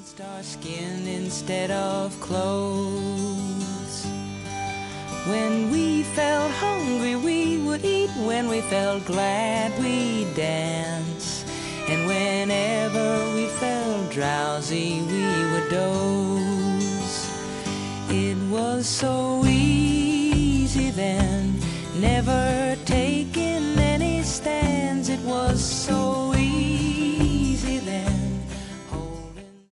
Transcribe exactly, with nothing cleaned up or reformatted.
Our skin instead of clothes. When we felt hungry we would eat, when we felt glad we'd dance, and whenever we felt drowsy we would doze. It was so easy then, never